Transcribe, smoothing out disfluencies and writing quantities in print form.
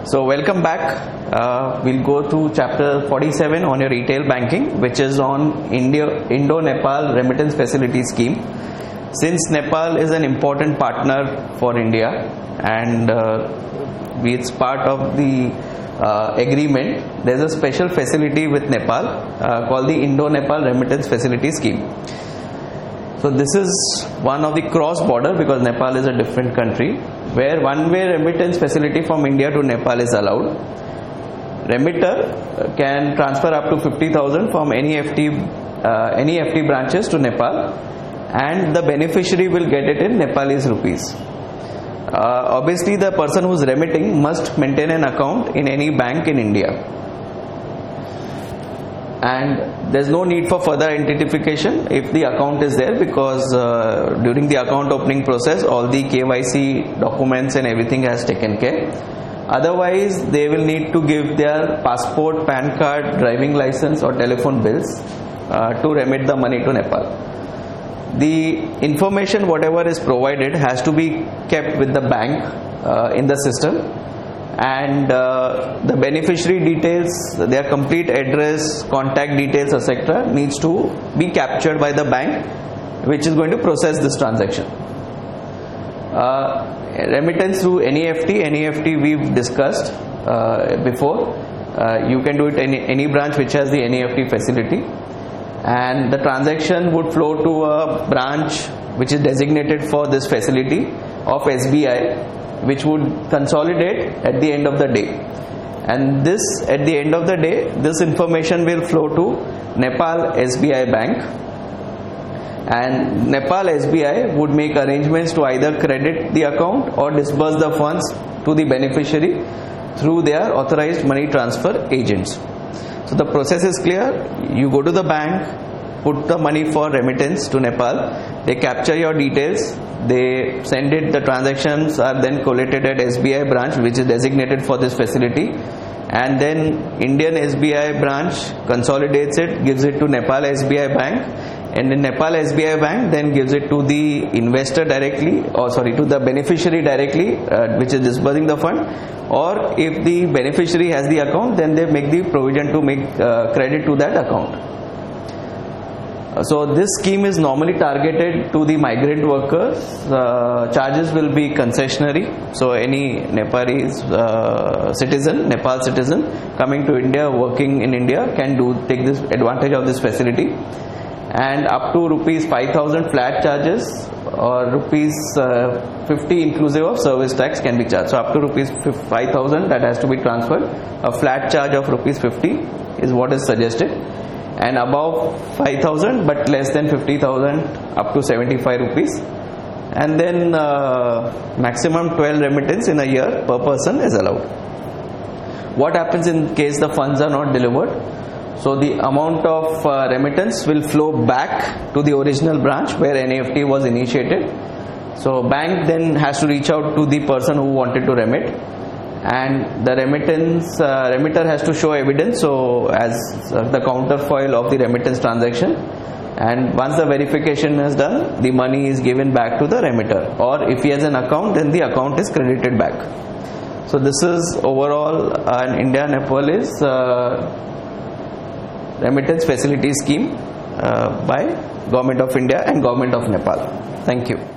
So welcome back. We'll go to chapter 47 on your retail banking, which is on Indo-Nepal remittance facility scheme. Since Nepal is an important partner for India and it's part of the agreement, there's a special facility with Nepal called the Indo-Nepal remittance facility scheme. So this is one of the cross-border, because Nepal is a different country, where one-way remittance facility from India to Nepal is allowed. Remitter can transfer up to 50,000 from any FT branches to Nepal, and the beneficiary will get it in Nepalese rupees. Obviously, the person who is remitting must maintain an account in any bank in India. And there's no need for further identification if the account is there, because during the account opening process all the KYC documents and everything has taken care. Otherwise they will need to give their passport, PAN card, driving license or telephone bills to remit the money to Nepal. The information whatever is provided has to be kept with the bank in the system, and the beneficiary details, their complete address, contact details, etc. needs to be captured by the bank which is going to process this transaction. Remittance through NEFT we've discussed before. You can do it in any branch which has the NEFT facility, and the transaction would flow to a branch which is designated for this facility of SBI, which would consolidate at the end of the day. And this, at the end of the day, this information will flow to Nepal SBI Bank, and Nepal SBI would make arrangements to either credit the account or disburse the funds to the beneficiary through their authorized money transfer agents. So the process is clear. You go to the bank, put the money for remittance to Nepal, they capture your details, they send it, the transactions are then collated at SBI branch which is designated for this facility, and then Indian SBI branch consolidates it, gives it to Nepal SBI Bank, and in Nepal SBI Bank then gives it to the investor directly, or to the beneficiary directly, which is disbursing the fund, or if the beneficiary has the account, then they make the provision to make credit to that account. So this scheme is normally targeted to the migrant workers. Charges will be concessionary. So any Nepal citizen coming to India, working in India, can take this advantage of this facility. And up to rupees 5,000 flat charges, or rupees 50 inclusive of service tax can be charged. So up to rupees 5,000 that has to be transferred. A flat charge of rupees 50 is what is suggested, and above 5,000 but less than 50,000 up to 75 rupees, and then maximum 12 remittance in a year per person is allowed. What happens in case the funds are not delivered? So the amount of remittance will flow back to the original branch where NEFT was initiated. So bank then has to reach out to the person who wanted to remit, and the remitter has to show evidence, so as the counterfoil of the remittance transaction, and once the verification is done, the money is given back to the remitter, or if he has an account, then the account is credited back. So this is overall an India-Nepalese remittance facility scheme by Government of India and Government of Nepal. Thank you.